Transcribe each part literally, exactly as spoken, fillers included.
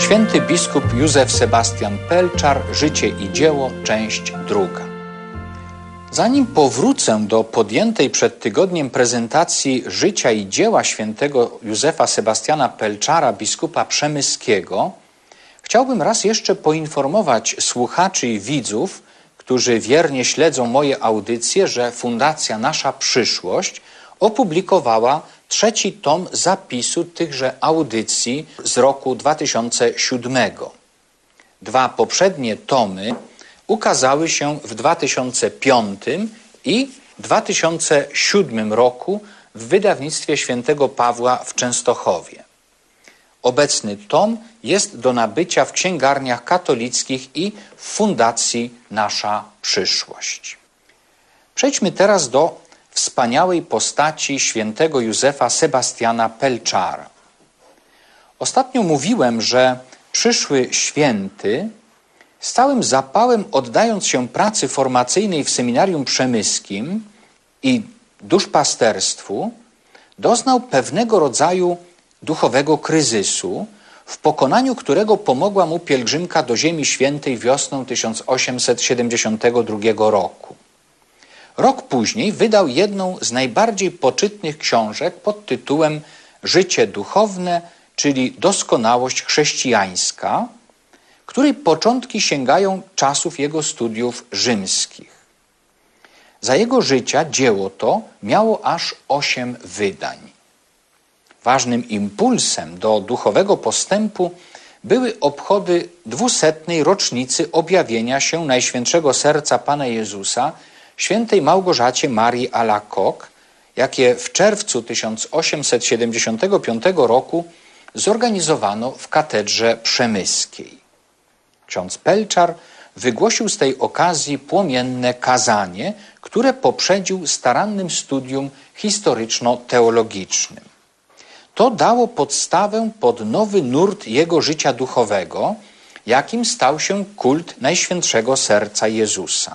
Święty biskup Józef Sebastian Pelczar, Życie i dzieło, część druga. Zanim powrócę do podjętej przed tygodniem prezentacji życia i dzieła świętego Józefa Sebastiana Pelczara, biskupa przemyskiego, chciałbym raz jeszcze poinformować słuchaczy i widzów, którzy wiernie śledzą moje audycje, że Fundacja Nasza Przyszłość opublikowała trzeci tom zapisu tychże audycji z roku dwa tysiące siódmego. Dwa poprzednie tomy ukazały się w dwa tysiące piątym i dwa tysiące siódmym roku w wydawnictwie świętego Pawła w Częstochowie. Obecny tom jest do nabycia w księgarniach katolickich i w Fundacji Nasza Przyszłość. Przejdźmy teraz do wspaniałej postaci świętego Józefa Sebastiana Pelczara. Ostatnio mówiłem, że przyszły święty, z całym zapałem oddając się pracy formacyjnej w seminarium przemyskim i duszpasterstwu, doznał pewnego rodzaju duchowego kryzysu, w pokonaniu którego pomogła mu pielgrzymka do Ziemi Świętej wiosną tysiąc osiemset siedemdziesiątego drugiego roku. Rok później wydał jedną z najbardziej poczytnych książek pod tytułem Życie duchowne, czyli doskonałość chrześcijańska, której początki sięgają czasów jego studiów rzymskich. Za jego życia dzieło to miało aż osiem wydań. Ważnym impulsem do duchowego postępu były obchody dwusetnej rocznicy objawienia się Najświętszego Serca Pana Jezusa świętej Małgorzacie Marii Alacoque, jakie w czerwcu tysiąc osiemset siedemdziesiątego piątego roku zorganizowano w katedrze przemyskiej. Ksiądz Pelczar wygłosił z tej okazji płomienne kazanie, które poprzedził starannym studium historyczno-teologicznym. To dało podstawę pod nowy nurt jego życia duchowego, jakim stał się kult Najświętszego Serca Jezusa.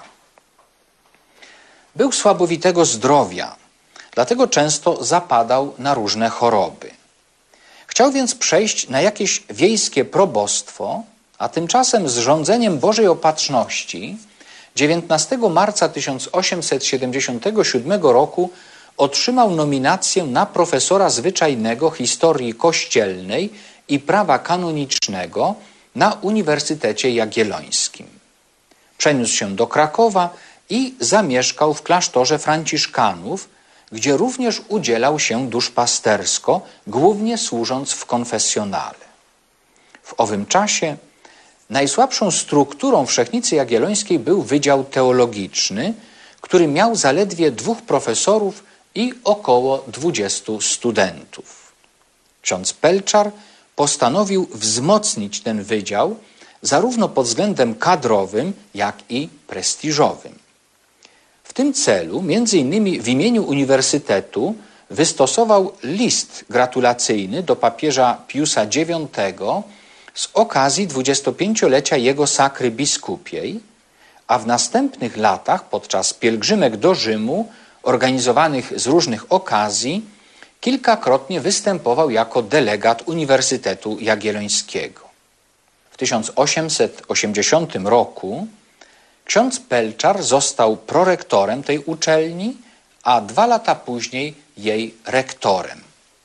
Był słabowitego zdrowia, dlatego często zapadał na różne choroby. Chciał więc przejść na jakieś wiejskie probostwo, a tymczasem z rządzeniem Bożej Opatrzności dziewiętnastego marca tysiąc osiemset siedemdziesiątego siódmego roku otrzymał nominację na profesora zwyczajnego historii kościelnej i prawa kanonicznego na Uniwersytecie Jagiellońskim. Przeniósł się do Krakowa i zamieszkał w klasztorze franciszkanów, gdzie również udzielał się duszpastersko, głównie służąc w konfesjonale. W owym czasie najsłabszą strukturą Wszechnicy Jagiellońskiej był Wydział Teologiczny, który miał zaledwie dwóch profesorów i około dwudziestu studentów. Ksiądz Pelczar postanowił wzmocnić ten wydział zarówno pod względem kadrowym, jak i prestiżowym. W tym celu, między innymi w imieniu Uniwersytetu, wystosował list gratulacyjny do papieża Piusa dziewiątego z okazji dwudziestopięciolecia jego sakry biskupiej, a w następnych latach podczas pielgrzymek do Rzymu organizowanych z różnych okazji kilkakrotnie występował jako delegat Uniwersytetu Jagiellońskiego. W tysiąc osiemset osiemdziesiątym roku ksiądz Pelczar został prorektorem tej uczelni, a dwa lata później jej rektorem.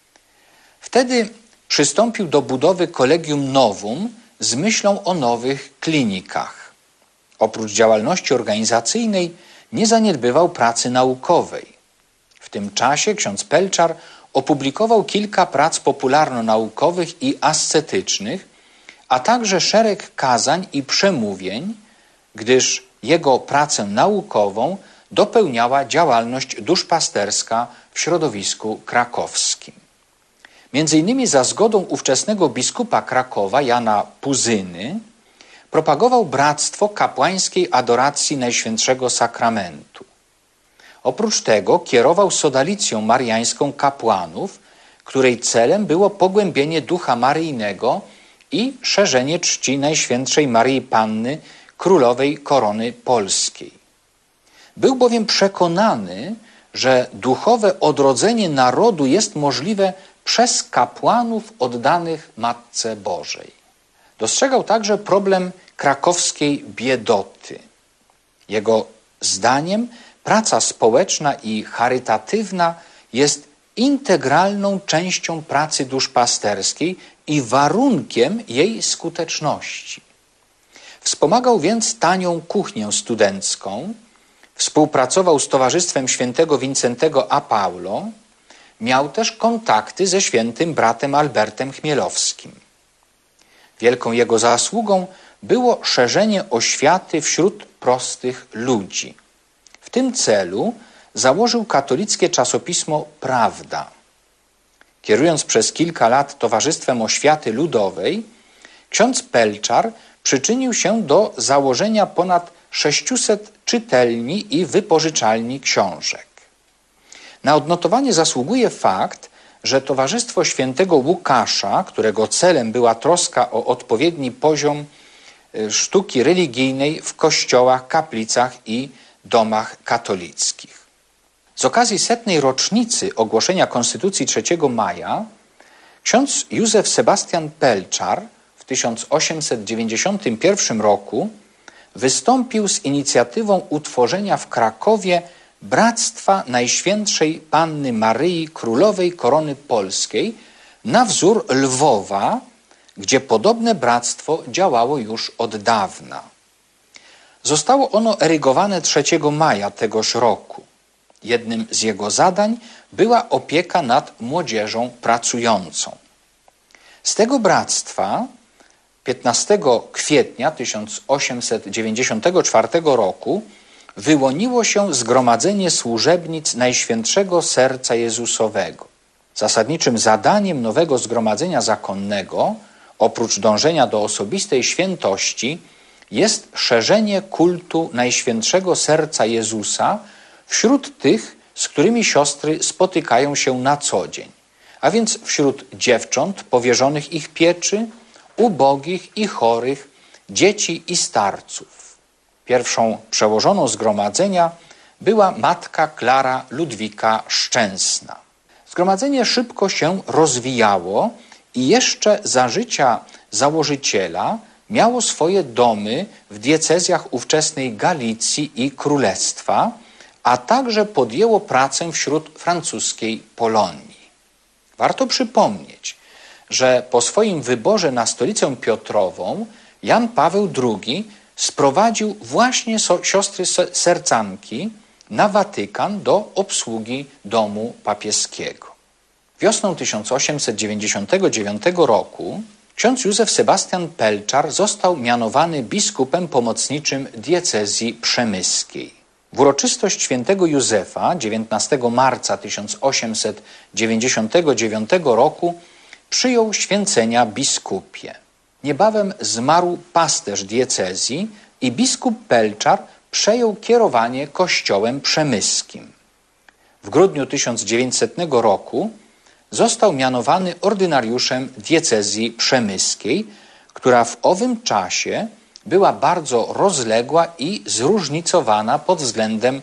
Wtedy przystąpił do budowy Collegium Novum z myślą o nowych klinikach. Oprócz działalności organizacyjnej nie zaniedbywał pracy naukowej. W tym czasie ksiądz Pelczar opublikował kilka prac popularno-naukowych i ascetycznych, a także szereg kazań i przemówień, gdyż jego pracę naukową dopełniała działalność duszpasterska w środowisku krakowskim. Między innymi za zgodą ówczesnego biskupa Krakowa, Jana Puzyny, propagował bractwo kapłańskiej adoracji Najświętszego Sakramentu. Oprócz tego kierował sodalicją mariańską kapłanów, której celem było pogłębienie ducha maryjnego i szerzenie czci Najświętszej Maryi Panny, Królowej Korony Polskiej. Był bowiem przekonany, że duchowe odrodzenie narodu jest możliwe przez kapłanów oddanych Matce Bożej. Dostrzegał także problem krakowskiej biedoty. Jego zdaniem praca społeczna i charytatywna jest integralną częścią pracy duszpasterskiej i warunkiem jej skuteczności. Wspomagał więc tanią kuchnię studencką, współpracował z Towarzystwem Świętego Wincentego a Paulo, miał też kontakty ze świętym bratem Albertem Chmielowskim. Wielką jego zasługą było szerzenie oświaty wśród prostych ludzi. W tym celu założył katolickie czasopismo Prawda. Kierując przez kilka lat Towarzystwem Oświaty Ludowej, ksiądz Pelczar przyczynił się do założenia ponad sześciuset czytelni i wypożyczalni książek. Na odnotowanie zasługuje fakt, że Towarzystwo Świętego Łukasza, którego celem była troska o odpowiedni poziom sztuki religijnej w kościołach, kaplicach i domach katolickich. Z okazji setnej rocznicy ogłoszenia Konstytucji trzeciego maja ksiądz Józef Sebastian Pelczar w tysiąc osiemset dziewięćdziesiątym pierwszym roku wystąpił z inicjatywą utworzenia w Krakowie Bractwa Najświętszej Panny Maryi Królowej Korony Polskiej na wzór Lwowa, gdzie podobne bractwo działało już od dawna. Zostało ono erygowane trzeciego maja tegoż roku. Jednym z jego zadań była opieka nad młodzieżą pracującą. Z tego bractwa piętnastego kwietnia tysiąc osiemset dziewięćdziesiątego czwartego roku wyłoniło się Zgromadzenie Służebnic Najświętszego Serca Jezusowego. Zasadniczym zadaniem nowego Zgromadzenia Zakonnego, oprócz dążenia do osobistej świętości, jest szerzenie kultu Najświętszego Serca Jezusa wśród tych, z którymi siostry spotykają się na co dzień, a więc wśród dziewcząt powierzonych ich pieczy, ubogich i chorych, dzieci i starców. Pierwszą przełożoną zgromadzenia była matka Klara Ludwika Szczęsna. Zgromadzenie szybko się rozwijało i jeszcze za życia założyciela miało swoje domy w diecezjach ówczesnej Galicji i Królestwa, a także podjęło pracę wśród francuskiej Polonii. Warto przypomnieć, że po swoim wyborze na stolicę Piotrową Jan Paweł drugi sprowadził właśnie so, siostry sercanki na Watykan do obsługi domu papieskiego. Wiosną tysiąc osiemset dziewięćdziesiątego dziewiątego roku ksiądz Józef Sebastian Pelczar został mianowany biskupem pomocniczym diecezji przemyskiej. W uroczystość świętego Józefa dziewiętnastego marca tysiąc osiemset dziewięćdziesiątego dziewiątego roku przyjął święcenia biskupie. Niebawem zmarł pasterz diecezji i biskup Pelczar przejął kierowanie kościołem przemyskim. W grudniu tysiąc dziewięćsetnego roku został mianowany ordynariuszem diecezji przemyskiej, która w owym czasie była bardzo rozległa i zróżnicowana pod względem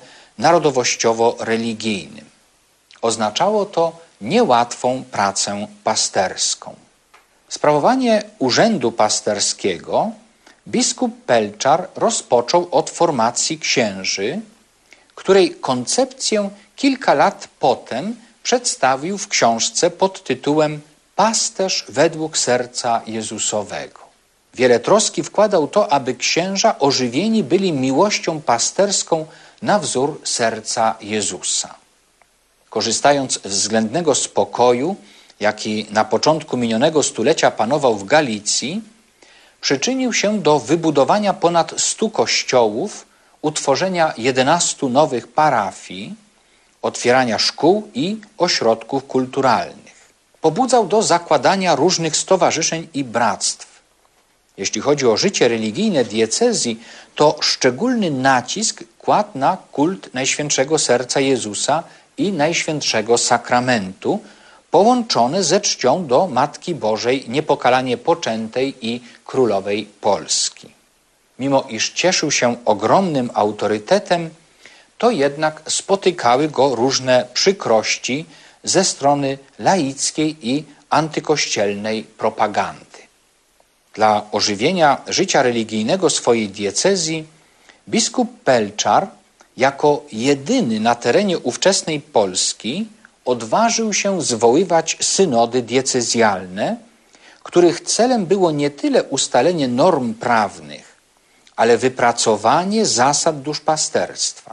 narodowościowo-religijnym. Oznaczało to niełatwą pracę pasterską. Sprawowanie urzędu pasterskiego biskup Pelczar rozpoczął od formacji księży, której koncepcję kilka lat potem przedstawił w książce pod tytułem Pasterz według serca Jezusowego. Wiele troski wkładał to, aby księża ożywieni byli miłością pasterską na wzór serca Jezusa. Korzystając z względnego spokoju, jaki na początku minionego stulecia panował w Galicji, przyczynił się do wybudowania ponad stu kościołów, utworzenia jedenastu nowych parafii, otwierania szkół i ośrodków kulturalnych. Pobudzał do zakładania różnych stowarzyszeń i bractw. Jeśli chodzi o życie religijne diecezji, to szczególny nacisk kładł na kult Najświętszego Serca Jezusa i Najświętszego Sakramentu, połączone ze czcią do Matki Bożej niepokalanie poczętej i Królowej Polski. Mimo iż cieszył się ogromnym autorytetem, to jednak spotykały go różne przykrości ze strony laickiej i antykościelnej propagandy. Dla ożywienia życia religijnego swojej diecezji biskup Pelczar jako jedyny na terenie ówczesnej Polski odważył się zwoływać synody diecezjalne, których celem było nie tyle ustalenie norm prawnych, ale wypracowanie zasad duszpasterstwa.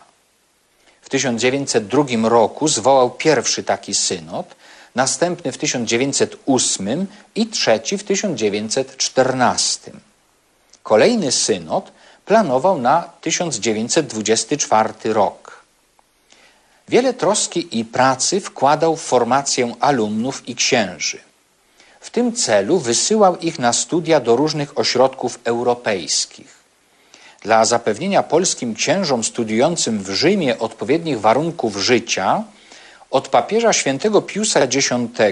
W tysiąc dziewięćset drugim roku zwołał pierwszy taki synod, następny w tysiąc dziewięćset ósmym i trzeci w tysiąc dziewięćset czternastym. Kolejny synod planował na tysiąc dziewięćset dwudziesty czwarty rok. Wiele troski i pracy wkładał w formację alumnów i księży. W tym celu wysyłał ich na studia do różnych ośrodków europejskich. Dla zapewnienia polskim księżom studiującym w Rzymie odpowiednich warunków życia od papieża świętego Piusa X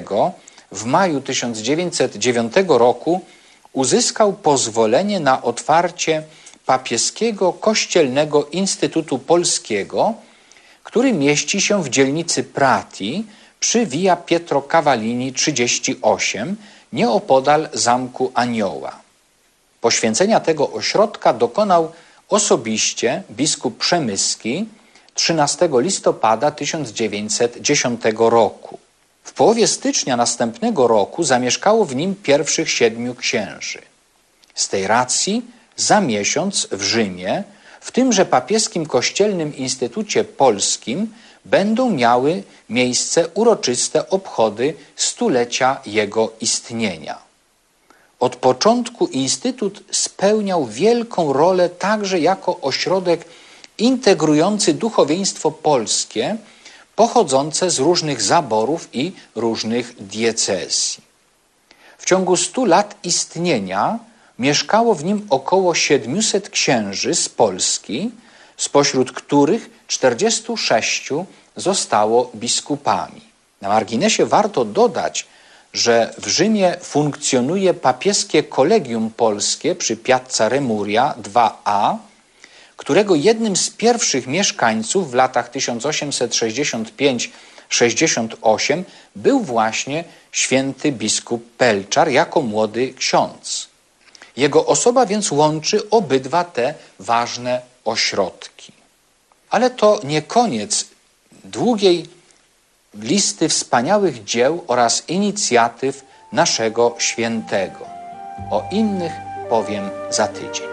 w maju tysiąc dziewięćset dziewiątego roku uzyskał pozwolenie na otwarcie papieskiego Kościelnego Instytutu Polskiego, który mieści się w dzielnicy Prati przy Via Pietro Cavallini trzydzieści osiem, nieopodal Zamku Anioła. Poświęcenia tego ośrodka dokonał osobiście biskup Przemyski trzynastego listopada tysiąc dziewięćset dziesiątego roku. W połowie stycznia następnego roku zamieszkało w nim pierwszych siedmiu księży. Z tej racji za miesiąc w Rzymie, w tymże papieskim Kościelnym Instytucie Polskim, będą miały miejsce uroczyste obchody stulecia jego istnienia. Od początku Instytut spełniał wielką rolę także jako ośrodek integrujący duchowieństwo polskie pochodzące z różnych zaborów i różnych diecezji. W ciągu stu lat istnienia mieszkało w nim około siedmiuset księży z Polski, spośród których czterdziestu sześciu zostało biskupami. Na marginesie warto dodać, że w Rzymie funkcjonuje papieskie Kolegium Polskie przy Piazza Remuria dwa a, którego jednym z pierwszych mieszkańców w latach tysiąc osiemset sześćdziesiąt pięć do sześćdziesiąt osiem był właśnie święty biskup Pelczar jako młody ksiądz. Jego osoba więc łączy obydwa te ważne ośrodki. Ale to nie koniec długiej listy wspaniałych dzieł oraz inicjatyw naszego świętego. O innych powiem za tydzień.